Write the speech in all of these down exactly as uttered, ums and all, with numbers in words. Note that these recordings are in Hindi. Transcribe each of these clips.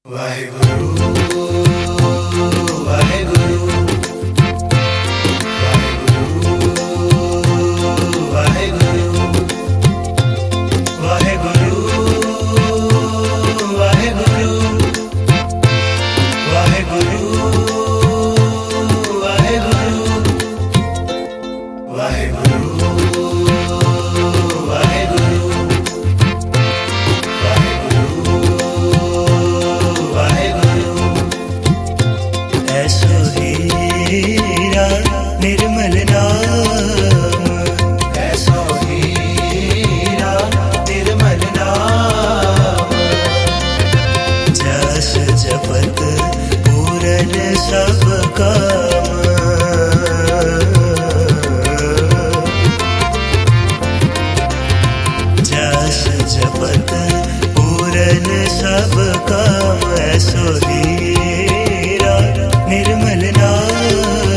निर्मल नाम ऐसो हीरा निर्मल नाम। जस जपत पूरन सब काम, जस जपत पूरन सब काम ऐसो हीरा निर्मल नाम।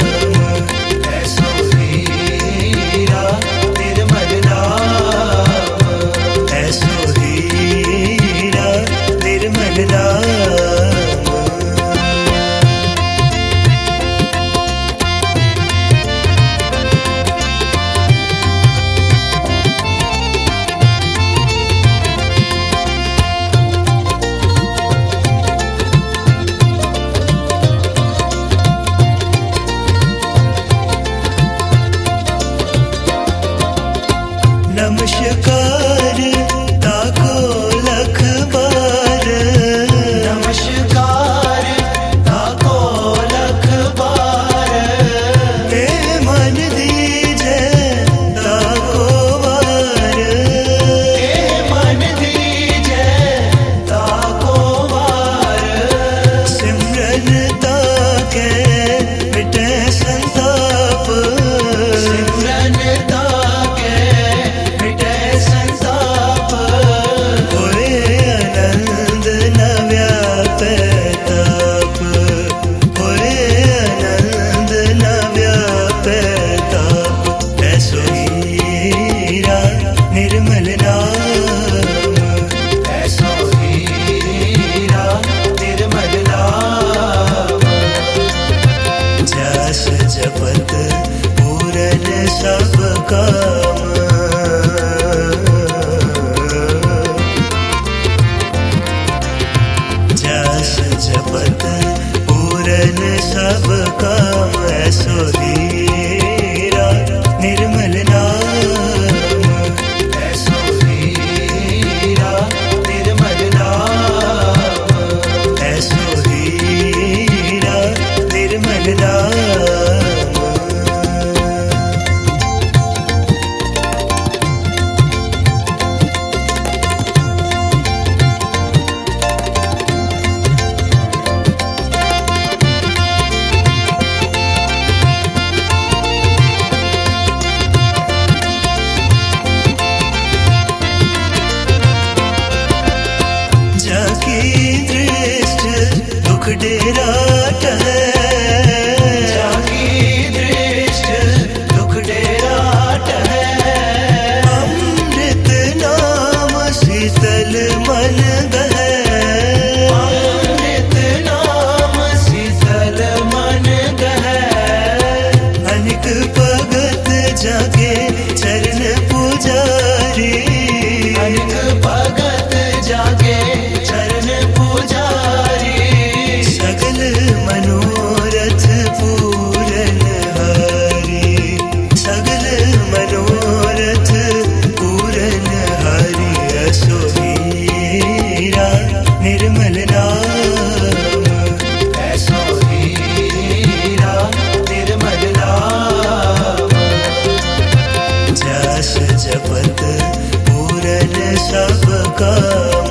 नमस्कार ताको लख बार, नमस्कार ताको लख बार। हे मन दीजे ताको बार, हे मन दीजे ताको बार। सिमरन ताके मिटे संताप, सिमरन ताके निर्मल नाम ऐसो हीरा निर्मल नाम। जस जपत पूरन सब काम, जस जपत पूरन सब काम ऐसो हीरा निर्मल नाम। दुख डेरा टहे, जाकी दृष्ट दुख डेरा टहे। अमृत नाम शीतल मन गहे, अमृत नाम शीतल मन गहे। अनेक भगत जाके चरण पुजारी, अनेक भगत जाके चरण पुजारी। सगल मनोरथ पूरन हरि, सगल मनोरथ पूरन हरि। ऐसो हीरा निर्मल नाम ऐसो हीरा निर्मल नाम। जस जपत पूरन सब काम,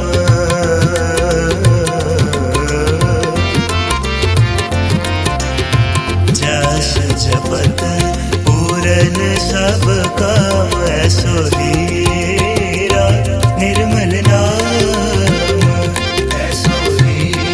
जस जपत पूरन सब काम ऐसो हीरा निर्मल नाम ऐसो हीरा।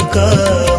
काम।